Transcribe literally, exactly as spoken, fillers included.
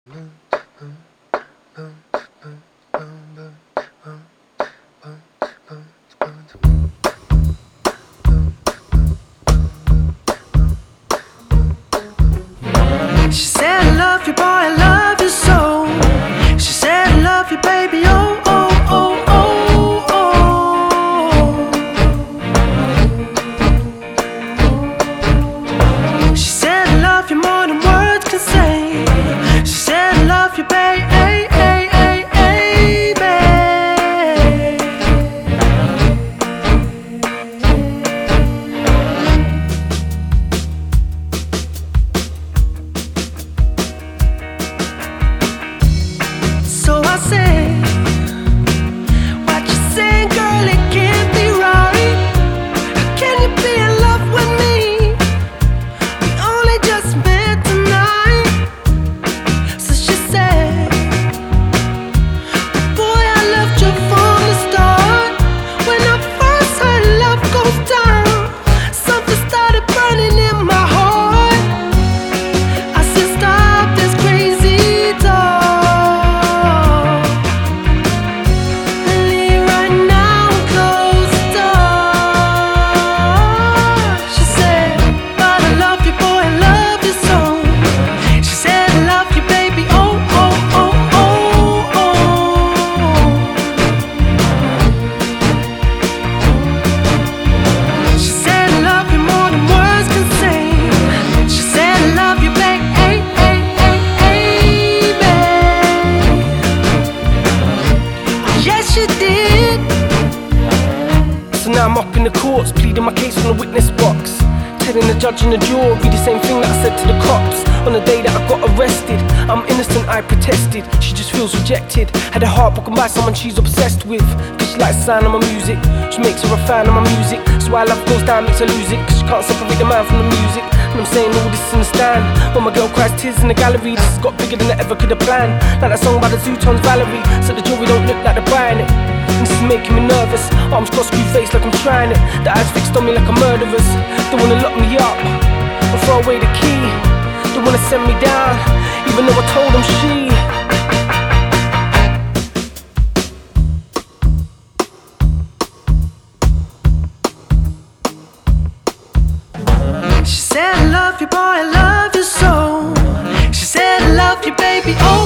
She said, I love you, boy, I love you so. She said, I love you, baby, oh, oh, oh, oh, oh. She said, I love you more than words can say. She said, I love you, baby, ay, ay, ay, ay, babe. So I say, what you saying, girl, it can't be right. How can you be in love with me? We only just met tonight. So she said, boy, I loved you from the start. When I first heard love goes down, something started burning in my heart. I said, stop this crazy talk. Leave right now and close the door. She said, but I love you, boy, I love you so. She said, I love you, baby, oh, oh, oh, oh, oh. She said, I love you more than words can say. She said, I love you, babe, ay, ay, ay, ay, babe. Yes, she did. So now I'm up in the courts, pleading my case from the witness box, telling the judge and the jury the same thing that I said to the cops on the day that I got arrested. I'm innocent, I protested, she just feels rejected. Had her heart broken by someone she's obsessed with, cause she likes the sound of my music, she makes her a fan of my music. So why love goes down makes her lose it, cause she can't separate the man from the music. And I'm saying all this in the stand, when my girl cries tears in the gallery. This has got bigger than I ever could have planned, like that song by the Zootons, Valerie. So the jury don't look like they're buying it, and this is making me nervous. Arms crossed, screw face like I'm trying it. The eyes fixed on me like a murderer's. They wanna lock me up and throw away the key. They wanna send me down, even though I told them she. She said, I love you, boy, I love you so. She said, I love you, baby, oh,